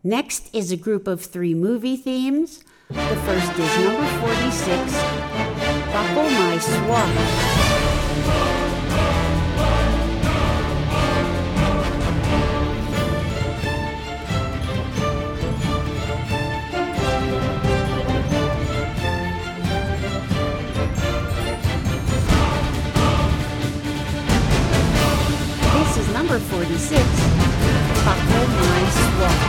Next is a group of 3 movie themes. The first is number 46, Buckle My Sword. Number 46, Buckle My Sword.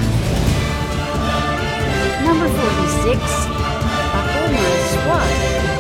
Number 46, Buckle My Sword.